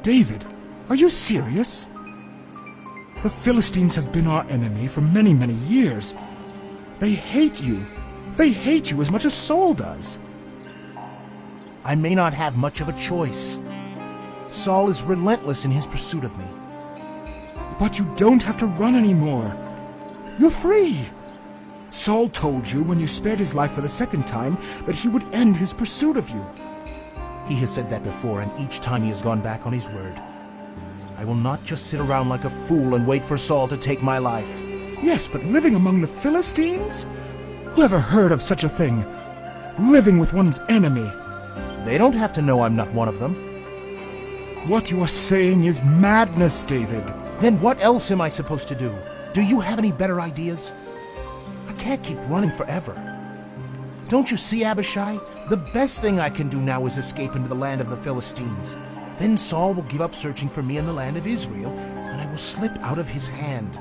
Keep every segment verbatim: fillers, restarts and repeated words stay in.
David, are you serious? The Philistines have been our enemy for many, many years. They hate you. They hate you as much as Saul does. I may not have much of a choice. Saul is relentless in his pursuit of me. But you don't have to run anymore. You're free. Saul told you when you spared his life for the second time that he would end his pursuit of you. He has said that before, and each time he has gone back on his word. I will not just sit around like a fool and wait for Saul to take my life. Yes, but living among the Philistines? Who ever heard of such a thing? Living with one's enemy. They don't have to know I'm not one of them. What you are saying is madness, David. Then what else am I supposed to do? Do you have any better ideas? I can't keep running forever. Don't you see, Abishai? The best thing I can do now is escape into the land of the Philistines. Then Saul will give up searching for me in the land of Israel, and I will slip out of his hand.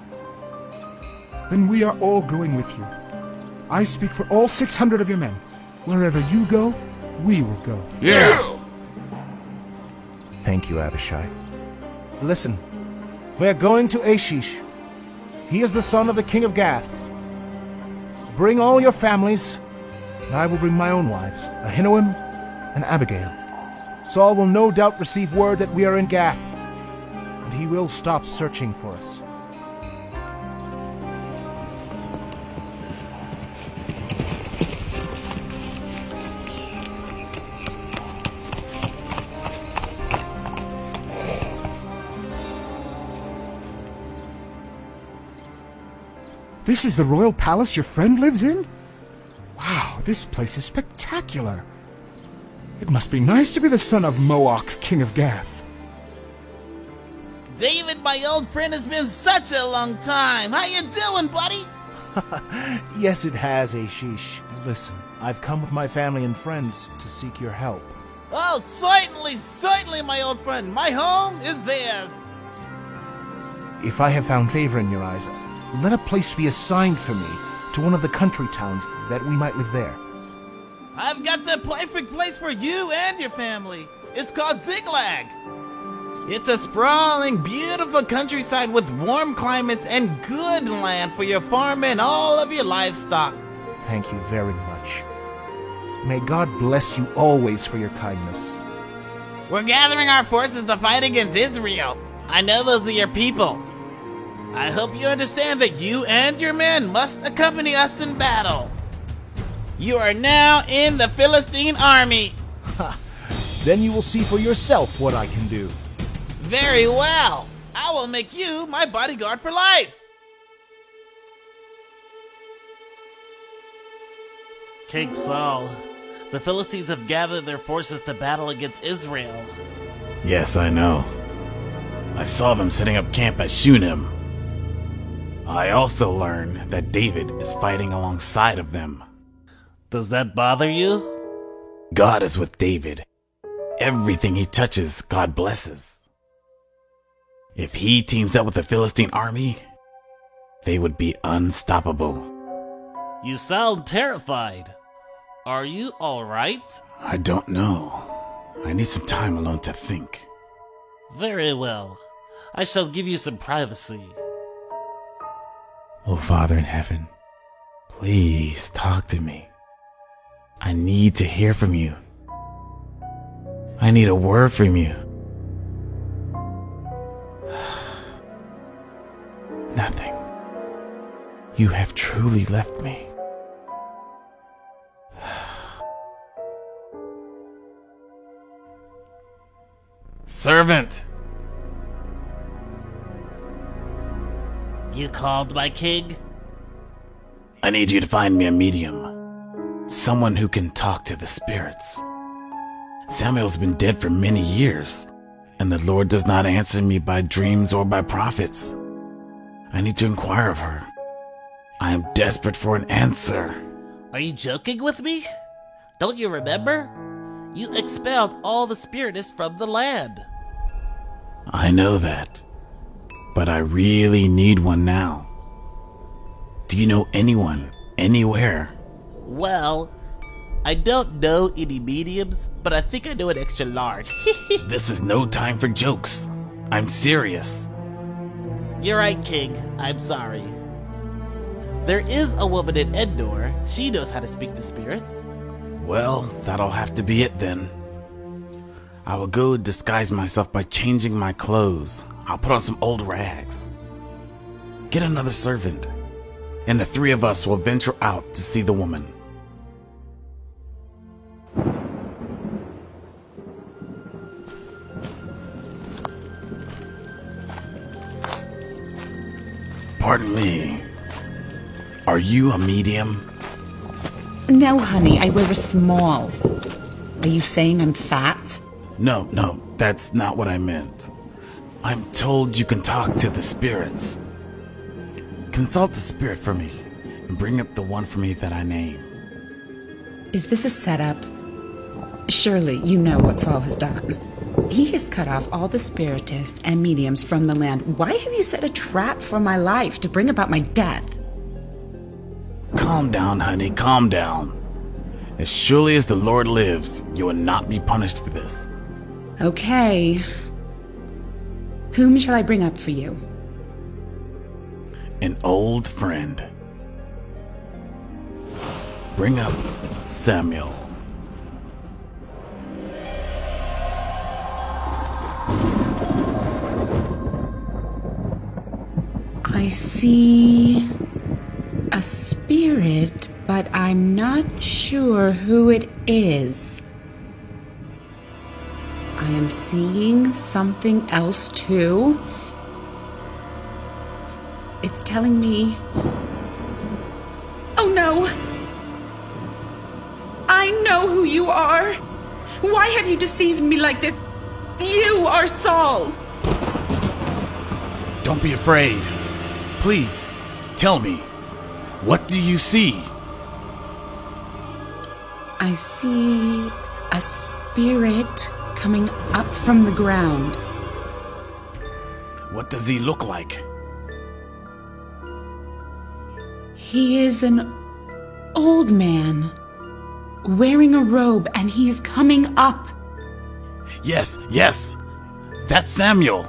Then we are all going with you. I speak for all six hundred of your men. Wherever you go, we will go. Yeah! Thank you, Abishai. Listen, we're going to Ashish. He is the son of the king of Gath. Bring all your families, and I will bring my own wives, Ahinoam and Abigail. Saul will no doubt receive word that we are in Gath, and he will stop searching for us. This is the royal palace your friend lives in? Wow, this place is spectacular. It must be nice to be the son of Moak, king of Gath. David, my old friend, has been such a long time. How you doing, buddy? Yes, it has, Ashish. Listen, I've come with my family and friends to seek your help. Oh, certainly, certainly, my old friend. My home is theirs. If I have found favor in your eyes, let a place be assigned for me to one of the country towns that we might live there. I've got the perfect place for you and your family. It's called Ziklag. It's a sprawling, beautiful countryside with warm climates and good land for your farm and all of your livestock. Thank you very much. May God bless you always for your kindness. We're gathering our forces to fight against Israel. I know those are your people. I hope you understand that you and your men must accompany us in battle. You are now in the Philistine army. Ha! Then you will see for yourself what I can do. Very well. I will make you my bodyguard for life. King Saul, the Philistines have gathered their forces to battle against Israel. Yes, I know. I saw them setting up camp at Shunem. I also learned that David is fighting alongside of them. Does that bother you? God is with David. Everything he touches, God blesses. If he teams up with the Philistine army, they would be unstoppable. You sound terrified. Are you all right? I don't know. I need some time alone to think. Very well. I shall give you some privacy. Oh, Father in heaven, please talk to me. I need to hear from you. I need a word from you. Nothing. You have truly left me. Servant! You called, my king? I need you to find me a medium. Someone who can talk to the spirits. Samuel's been dead for many years, and the Lord does not answer me by dreams or by prophets. I need to inquire of her. I am desperate for an answer. Are you joking with me? Don't you remember? You expelled all the spiritists from the land. I know that, but I really need one now. Do you know anyone, anywhere? Well, I don't know any mediums, but I think I know an extra large. This is no time for jokes. I'm serious. You're right, King. I'm sorry. There is a woman in Endor. She knows how to speak to spirits. Well, that'll have to be it then. I will go disguise myself by changing my clothes. I'll put on some old rags. Get another servant, and the three of us will venture out to see the woman. Pardon me. Are you a medium? No, honey, I wear a small. Are you saying I'm fat? No, no, that's not what I meant. I'm told you can talk to the spirits. Consult the spirit for me, and bring up the one for me that I name. Is this a setup? Surely you know what Saul has done. He has cut off all the spiritists and mediums from the land. Why have you set a trap for my life to bring about my death? Calm down, honey, calm down. As surely as the Lord lives, you will not be punished for this. Okay. Whom shall I bring up for you? An old friend. Bring up Samuel. I see a spirit, but I'm not sure who it is. I am seeing something else too. It's telling me... Oh no! I know who you are! Why have you deceived me like this? You are Saul! Don't be afraid. Please, tell me, what do you see? I see a spirit coming up from the ground. What does he look like? He is an old man, wearing a robe, and he is coming up. Yes, yes, that's Samuel.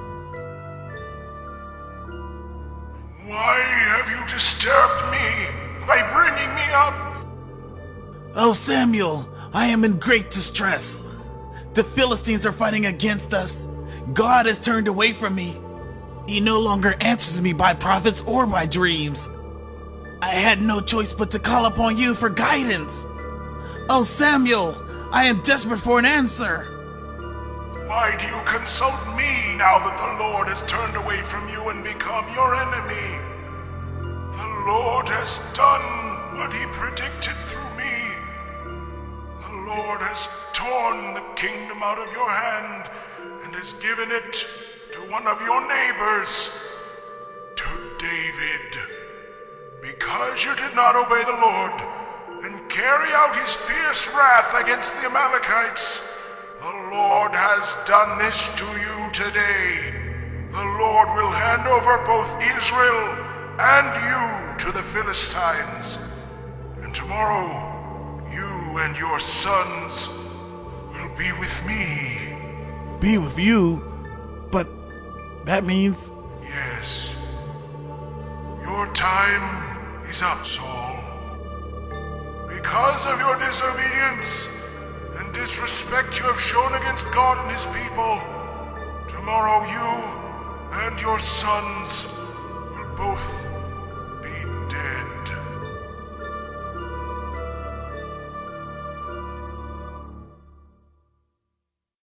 Why have you disturbed me by bringing me up? Oh, Samuel, I am in great distress. The Philistines are fighting against us. God has turned away from me. He no longer answers me by prophets or by dreams. I had no choice but to call upon you for guidance. Oh, Samuel, I am desperate for an answer. Why do you consult me now that the Lord has turned away from you and become your enemy? The Lord has done what he predicted through me. The Lord has torn the kingdom out of your hand and has given it to one of your neighbors, to David. Because you did not obey the Lord and carry out his fierce wrath against the Amalekites, the Lord has done this to you today. The Lord will hand over both Israel and you to the Philistines. And tomorrow, you and your sons will be with me. Be with you? But that means... Yes. Your time is up, Saul. Because of your disobedience and disrespect you have shown against God and his people, tomorrow you and your sons will both